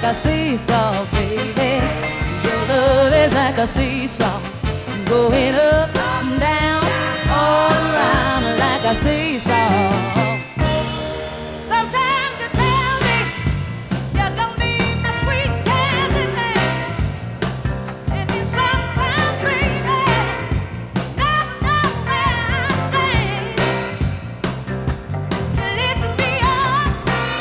a seesaw, baby. Your love is like a seesaw, going up and down, all around like a seesaw. Sometimes you tell me you're gonna be my sweet candy man, and then sometimes, baby, never know where I stand. You lift me up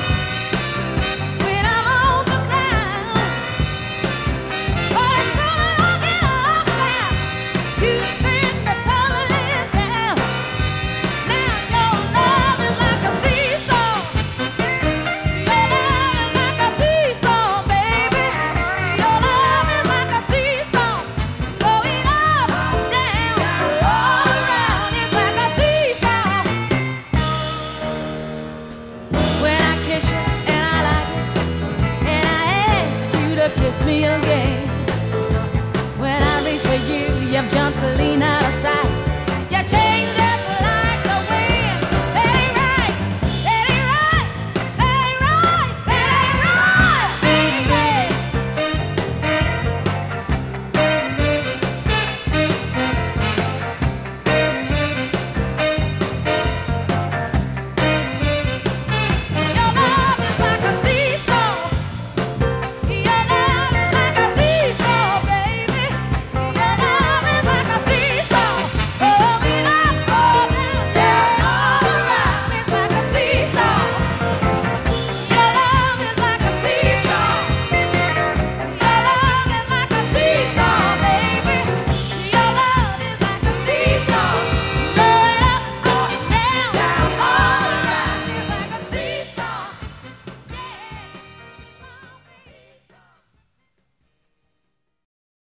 when I'm on the ground, but as soon as I get uptown, you send me tumbling down. Now your love is like a seesaw. Your love is like a seesaw, baby. Your love is like a seesaw, going up, down, all around. It's like a seesaw. When I kiss you and I like it, and I ask you to kiss me again. When I reach for you, you've jumped a leap.